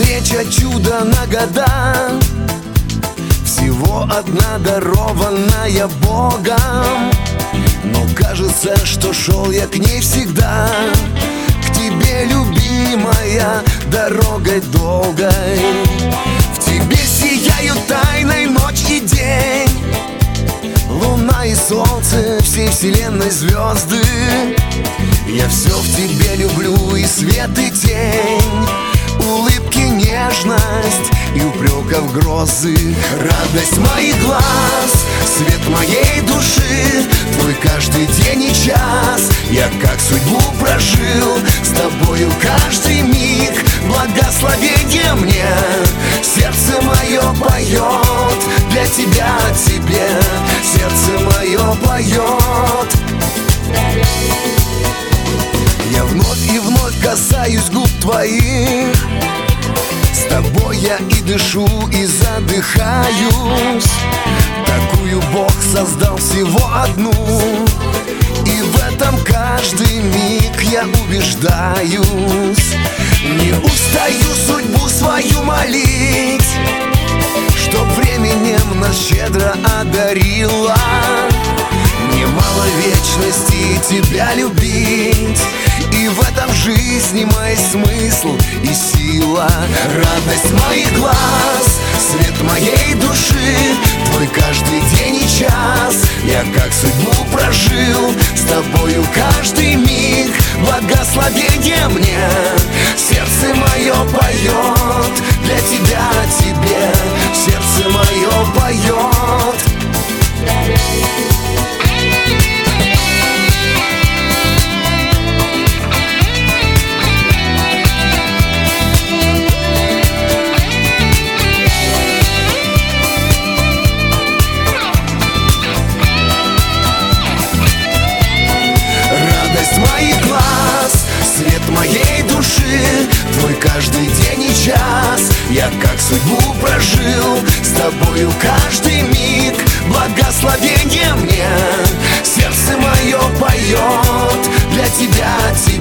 встреча чудо на года, всего одна дарованная Богом. Но кажется, что шел я к ней всегда, к тебе, любимая, дорогой долгой. В тебе сияют тайной ночь и день, луна и солнце, всей вселенной звезды. Я все в тебе люблю, и свет, и тень, улыбки, нежность и упреков грозы. Радость моих глаз, свет моей души, твой каждый день и час я как судьбу прожил. С тобою каждый миг благословение мне. Сердце мое поет для тебя, тебе. Сердце мое поет. Я вновь и вновь касаюсь губ твоих, с тобой я и дышу, и задыхаюсь. Такую Бог создал всего одну, и в этом каждый миг я убеждаюсь. Не устаю судьбу свою молить, чтоб временем нас щедро одарила. Немало вечности тебя любить, и в этом жизни мой смысл и сила. Радость моих глаз, свет моей души, твой каждый день и час я как судьбу прожил. С тобою каждый миг благословение мне. Сердце мое поет для тебя, тебе. Сердце мое поет. Моих глаз, свет моей души, твой каждый день и час я как судьбу прожил. С тобою каждый миг благословение мне. Сердце мое поет для тебя.